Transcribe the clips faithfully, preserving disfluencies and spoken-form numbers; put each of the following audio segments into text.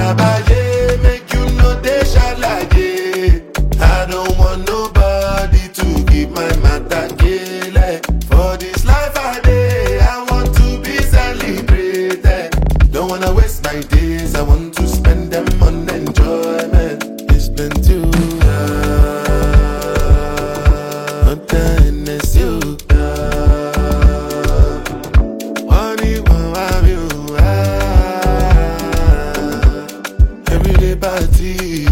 trabaye, make you know they shalaye. I don't want nobody to keep my matter kele. For this life I day, I want to be celebrated. Don't wanna waste my days, I want to spend them on enjoyment. It's been too long, not done as you. Money won't have you. Everyday party.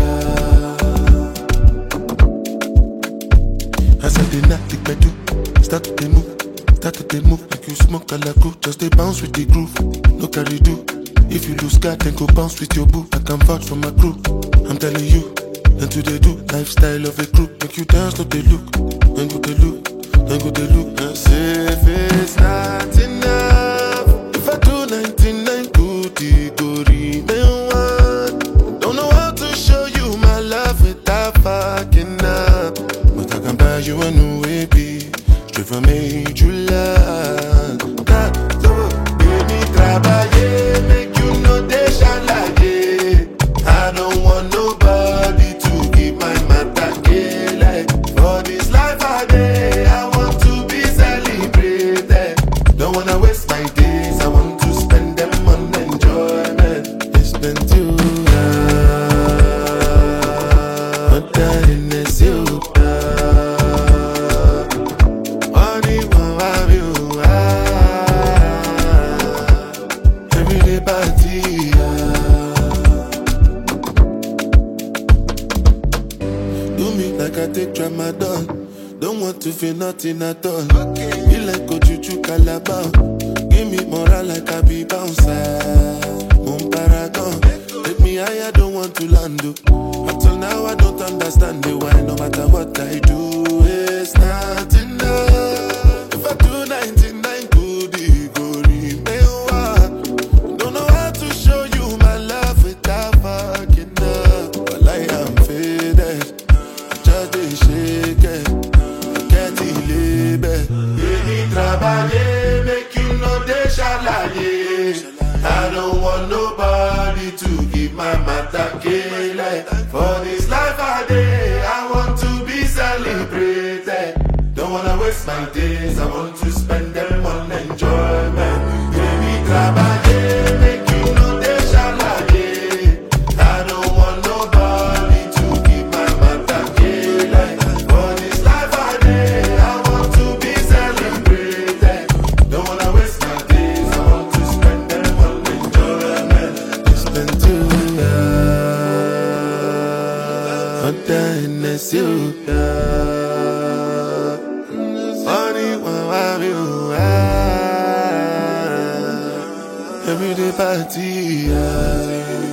As I did not think I do, start to move, start to move like you smoke a la cool. Just they bounce with the groove, no carry do. If you lose God, then go bounce with your boo. I can vouch for my crew, I'm telling you. And to they do, lifestyle of a crew. Make you dance, no they look, then go they look, then go they look. And say if it's not enough, if I do ninety-nine good, it go remain one. Don't know how to show you my love without fucking up. But I can buy you a new baby, straight from major land. God, so, baby, trabaye, make you know they shalaye. I don't want nobody to keep my matter kele. For this life I day, I want to be celebrated. Don't wanna waste my days, I want to spend them on enjoyment. It's been too long, but that is you. Money won't have you. Everyday party. Do me like I take Tramadol. Don't want to feel nothing at all. Be like Ojuju Calabar. Give me moral like I be bouncer. Moon paragon. Take me higher, don't want to land. oh. Until now I don't understand the why. No matter what I do, it's not enough. If I do ninety-nine good, it go remain one. Don't know how to show you my love without fucking up. But I am faded, I just dey shake it. I can't believe it. Baby, trabaye, make you know they shalaye. I don't want nobody to give my matter kele. For this life I day, I want to be celebrated. Don't wanna waste my days, I want to spend them on enjoyment. Baby, trabaye, make you know they shalaye. I don't want nobody to keep my matter kele. For this life I day, I want to be celebrated. Don't wanna waste my days, I want to spend them on enjoyment. It's been too long, but then it's you. Money won't have you. Everyday party.